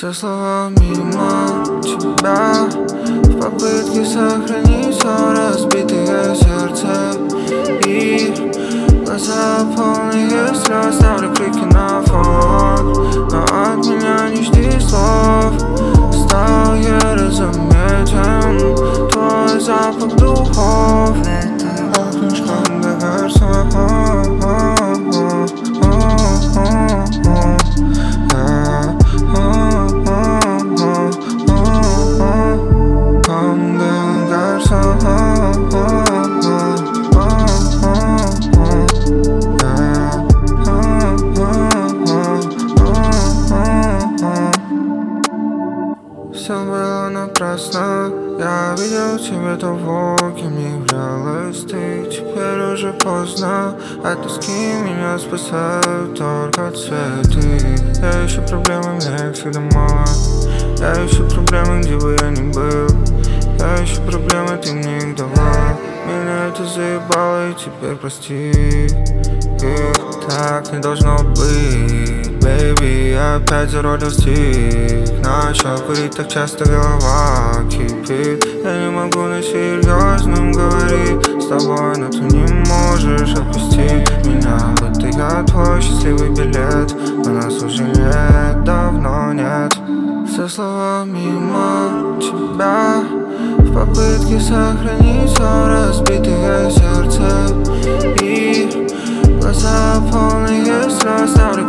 Все слова мимо тебя в попытке сохранить все разбитое сердце. И глаза полные слез, ставлю клики на фон, но от меня не жди слов. Стал еле заметен твой запах духов. Слишком доверчив. Все было напрасно. Я видел тебя того, кем не являлась ты. Теперь уже поздно. От тоски меня спасают только цветы. Я ищу проблемы, мне их всегда мало. Я ищу проблемы, где бы я ни был. Я ищу проблемы, ты мне их дала. Меня это заебало, и теперь прости. Так не должно быть, baby. Я опять зародил стих. Начал курить так часто, голова кипит. Я не могу на серьезном говорить с тобой, но ты не можешь отпустить меня. Будто я твой счастливый билет, но нас уже нет, давно нет. Все слова мимо тебя в попытке сохранить все разбитое сердце. И глаза полные слез, ставлю